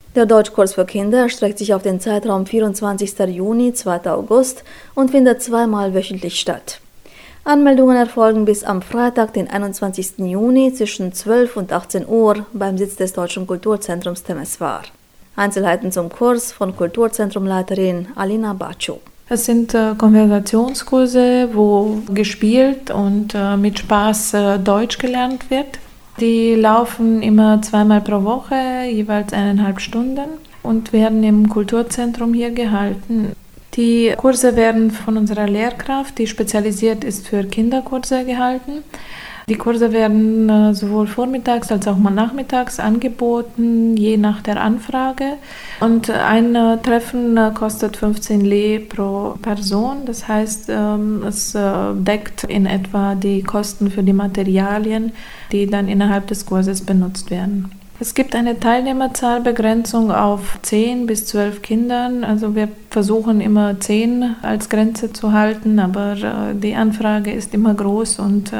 Der Deutschkurs für Kinder erstreckt sich auf den Zeitraum 24. Juni, 2. August und findet zweimal wöchentlich statt. Anmeldungen erfolgen bis am Freitag, den 21. Juni zwischen 12 und 18 Uhr beim Sitz des Deutschen Kulturzentrums Temeswar. Einzelheiten zum Kurs von Kulturzentrumleiterin Alina Baciu. Es sind Konversationskurse, wo gespielt und mit Spaß Deutsch gelernt wird. Die laufen immer zweimal pro Woche, jeweils 1,5 Stunden und werden im Kulturzentrum hier gehalten. Die Kurse werden von unserer Lehrkraft, die spezialisiert ist für Kinderkurse, gehalten. Die Kurse werden sowohl vormittags als auch mal nachmittags angeboten, je nach der Anfrage. Und ein Treffen kostet 15 Lei pro Person. Das heißt, es deckt in etwa die Kosten für die Materialien, die dann innerhalb des Kurses benutzt werden. Es gibt eine Teilnehmerzahlbegrenzung auf 10 bis 12 Kindern. Also wir versuchen immer 10 als Grenze zu halten, aber die Anfrage ist immer groß und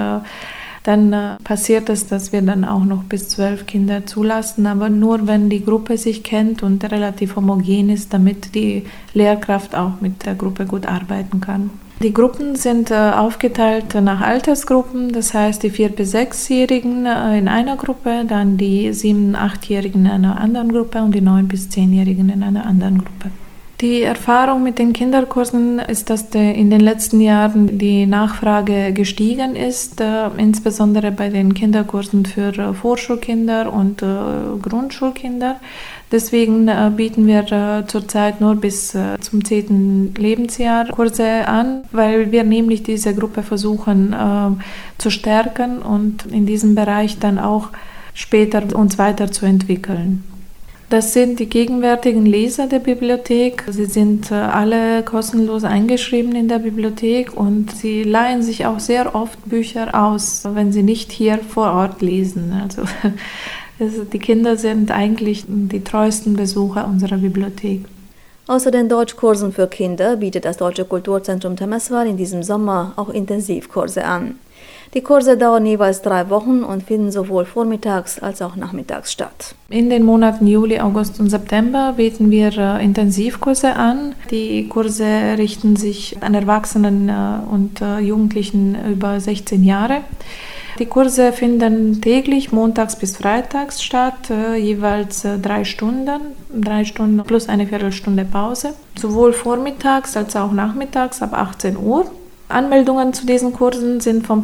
dann passiert es, dass wir dann auch noch bis 12 Kinder zulassen, aber nur wenn die Gruppe sich kennt und relativ homogen ist, damit die Lehrkraft auch mit der Gruppe gut arbeiten kann. Die Gruppen sind aufgeteilt nach Altersgruppen, das heißt die 4- bis 6-Jährigen in einer Gruppe, dann die 7-, 8-Jährigen in einer anderen Gruppe und die 9- bis 10-Jährigen in einer anderen Gruppe. Die Erfahrung mit den Kinderkursen ist, dass in den letzten Jahren die Nachfrage gestiegen ist, insbesondere bei den Kinderkursen für Vorschulkinder und Grundschulkinder. Deswegen bieten wir zurzeit nur bis zum 10. Lebensjahr Kurse an, weil wir nämlich diese Gruppe versuchen zu stärken und in diesem Bereich dann auch später uns weiterzuentwickeln. Das sind die gegenwärtigen Leser der Bibliothek. Sie sind alle kostenlos eingeschrieben in der Bibliothek und sie leihen sich auch sehr oft Bücher aus, wenn sie nicht hier vor Ort lesen. Also die Kinder sind eigentlich die treuesten Besucher unserer Bibliothek. Außer den Deutschkursen für Kinder bietet das Deutsche Kulturzentrum Temeswar in diesem Sommer auch Intensivkurse an. Die Kurse dauern jeweils 3 Wochen und finden sowohl vormittags als auch nachmittags statt. In den Monaten Juli, August und September bieten wir Intensivkurse an. Die Kurse richten sich an Erwachsenen und Jugendlichen über 16 Jahre. Die Kurse finden täglich montags bis freitags statt, jeweils 3 Stunden, 3 Stunden plus eine Viertelstunde Pause, sowohl vormittags als auch nachmittags ab 18 Uhr. Anmeldungen zu diesen Kursen sind vom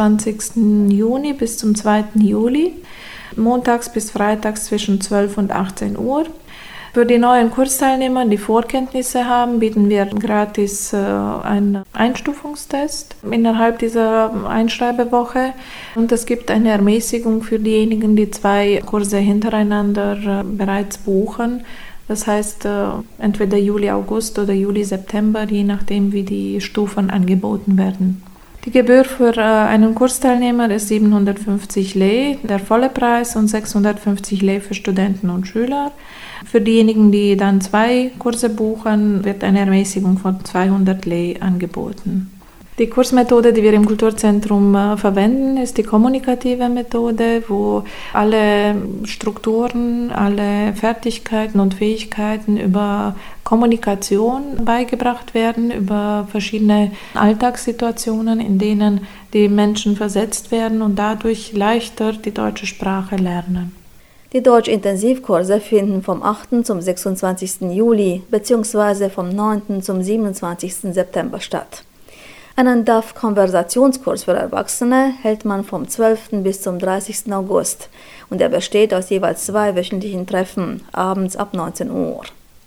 25. Juni bis zum 2. Juli, montags bis freitags zwischen 12 und 18 Uhr. Für die neuen Kursteilnehmer, die Vorkenntnisse haben, bieten wir gratis einen Einstufungstest innerhalb dieser Einschreibewoche. Und es gibt eine Ermäßigung für diejenigen, die 2 Kurse hintereinander bereits buchen. Das heißt, entweder Juli, August oder Juli, September, je nachdem, wie die Stufen angeboten werden. Die Gebühr für einen Kursteilnehmer ist 750 Lei, der volle Preis, und 650 Lei für Studenten und Schüler. Für diejenigen, die dann 2 Kurse buchen, wird eine Ermäßigung von 200 Lei angeboten. Die Kursmethode, die wir im Kulturzentrum verwenden, ist die kommunikative Methode, wo alle Strukturen, alle Fertigkeiten und Fähigkeiten über Kommunikation beigebracht werden, über verschiedene Alltagssituationen, in denen die Menschen versetzt werden und dadurch leichter die deutsche Sprache lernen. Die Deutsch-Intensivkurse finden vom 8. zum 26. Juli bzw. vom 9. zum 27. September statt. Einen DAF-Konversationskurs für Erwachsene hält man vom 12. bis zum 30. August und er besteht aus jeweils 2 wöchentlichen Treffen, abends ab 19 Uhr.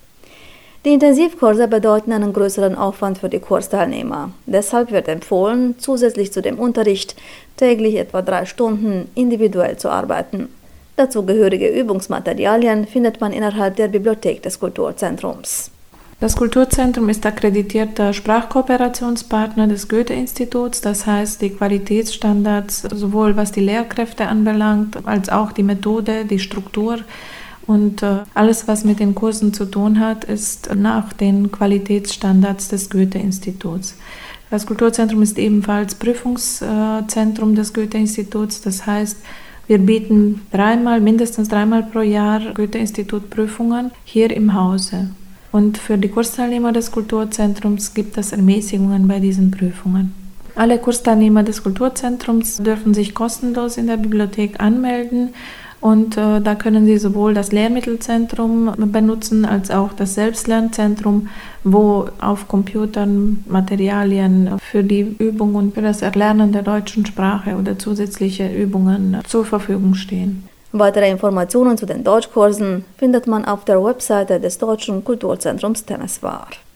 Die Intensivkurse bedeuten einen größeren Aufwand für die Kursteilnehmer. Deshalb wird empfohlen, zusätzlich zu dem Unterricht täglich etwa 3 Stunden individuell zu arbeiten. Dazugehörige Übungsmaterialien findet man innerhalb der Bibliothek des Kulturzentrums. Das Kulturzentrum ist akkreditierter Sprachkooperationspartner des Goethe-Instituts, das heißt, die Qualitätsstandards, sowohl was die Lehrkräfte anbelangt, als auch die Methode, die Struktur und alles, was mit den Kursen zu tun hat, ist nach den Qualitätsstandards des Goethe-Instituts. Das Kulturzentrum ist ebenfalls Prüfungszentrum des Goethe-Instituts, das heißt, Wir bieten mindestens dreimal pro Jahr Goethe-Institut-Prüfungen hier im Hause. Und für die Kursteilnehmer des Kulturzentrums gibt es Ermäßigungen bei diesen Prüfungen. Alle Kursteilnehmer des Kulturzentrums dürfen sich kostenlos in der Bibliothek anmelden. Und da können Sie sowohl das Lehrmittelzentrum benutzen als auch das Selbstlernzentrum, wo auf Computern Materialien für die Übung und für das Erlernen der deutschen Sprache oder zusätzliche Übungen zur Verfügung stehen. Weitere Informationen zu den Deutschkursen findet man auf der Webseite des Deutschen Kulturzentrums Temeswar.